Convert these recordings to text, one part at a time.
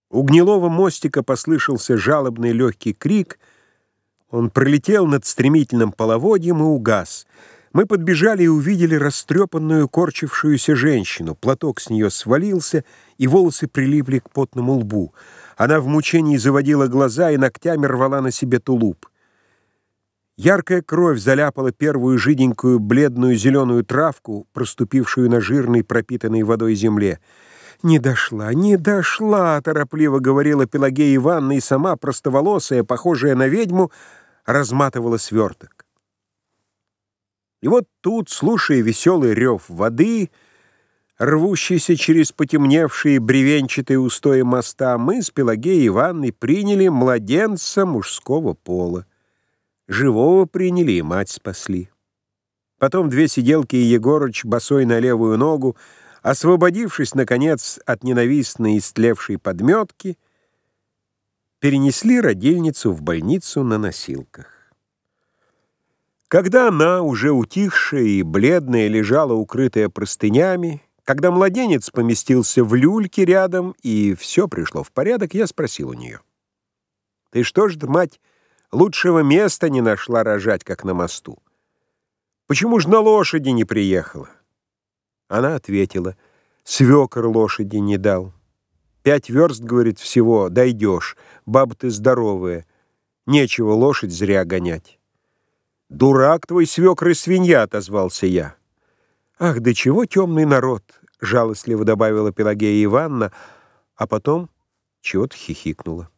У гнилого мостика послышался жалобный легкий крик. Он пролетел над стремительным половодьем и угас. Мы подбежали и увидели растрепанную, корчившуюся женщину. Платок с нее свалился, и волосы прилипли к потному лбу. Она в мучении заводила глаза и ногтями рвала на себе тулуп. Яркая кровь заляпала первую жиденькую бледную зеленую травку, проступившую на жирной, пропитанной водой земле. «Не дошла!» — торопливо говорила Пелагея Ивановна, и сама, простоволосая, похожая на ведьму, разматывала сверток. И вот тут, слушая веселый рев воды, рвущийся через потемневшие бревенчатые устои моста, мы с Пелагеей Ивановной приняли младенца мужского пола. Живого приняли и мать спасли. Потом две сиделки и Егорыч босой на левую ногу, освободившись, наконец, от ненавистной истлевшей подметки, перенесли родильницу в больницу на носилках. Когда она, уже утихшая и бледная, лежала, укрытая простынями, когда младенец поместился в люльке рядом, и все пришло в порядок, я спросил у нее: «Ты что ж, мать, лучшего места не нашла рожать, как на мосту? Почему ж на лошади не приехала?» Она ответила: «Свекор лошади не дал. 5 верст, говорит, всего дойдешь, баба ты здоровая, нечего лошадь зря гонять». «Дурак твой свекр и свинья», — отозвался я. «Ах, да чего темный народ», — жалостливо добавила Пелагея Ивановна, а потом чего-то хихикнула.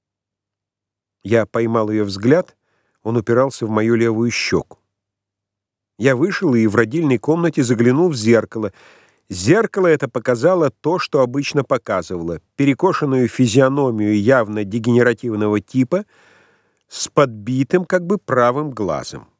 Я поймал ее взгляд, он упирался в мою левую щеку. Я вышел и в родильной комнате заглянул в зеркало. Зеркало это показало то, что обычно показывало: перекошенную физиономию явно дегенеративного типа с подбитым как бы правым глазом.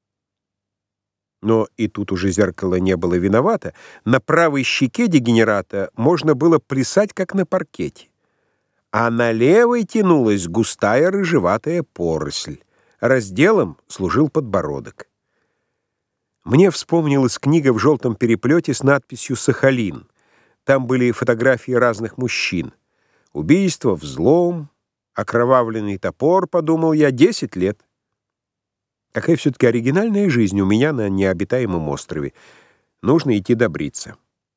Но и тут уже зеркало не было виновато. На правой щеке дегенерата можно было плясать, как на паркете, а на левой тянулась густая рыжеватая поросль. Разделом служил подбородок. Мне вспомнилась книга в желтом переплете с надписью «Сахалин». Там были фотографии разных мужчин. Убийство, взлом, окровавленный топор, подумал я, 10 лет. Какая все-таки оригинальная жизнь у меня на необитаемом острове. Нужно идти добриться.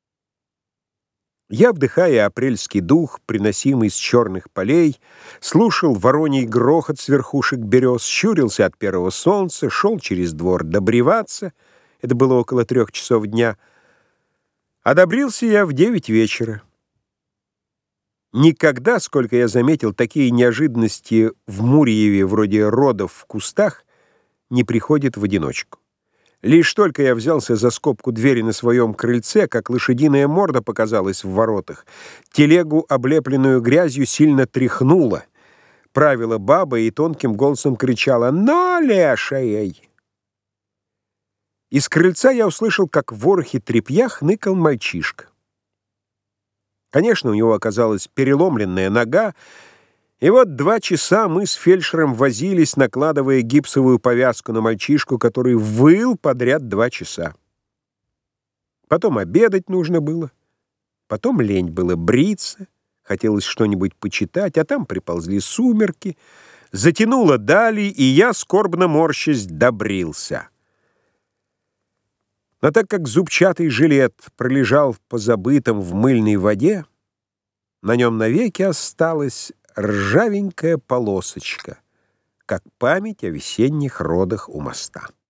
Я, вдыхая апрельский дух, приносимый с черных полей, слушал вороний грохот с верхушек берез, щурился от первого солнца, шел через двор добреваться. Это было около 3 часов дня. А добрился я в 9 вечера. Никогда, сколько я заметил, такие неожиданности в Мурьеве, вроде родов в кустах, не приходят в одиночку. Лишь только я взялся за скобку двери на своем крыльце, как лошадиная морда показалась в воротах. Телегу, облепленную грязью, сильно тряхнуло. Правила баба и тонким голосом кричала: «Но, лешей!» Из крыльца я услышал, как в ворохе тряпья хныкал мальчишка. Конечно, у него оказалась переломленная нога, и вот 2 часа мы с фельдшером возились, накладывая гипсовую повязку на мальчишку, который выл подряд 2 часа. Потом обедать нужно было, потом лень было бриться, хотелось что-нибудь почитать, а там приползли сумерки, затянуло дали, и я, скорбно морщась, добрился. Но так как зубчатый жилет пролежал по забытым в мыльной воде, на нем навеки осталась ржавенькая полосочка, как память о весенних родах у моста.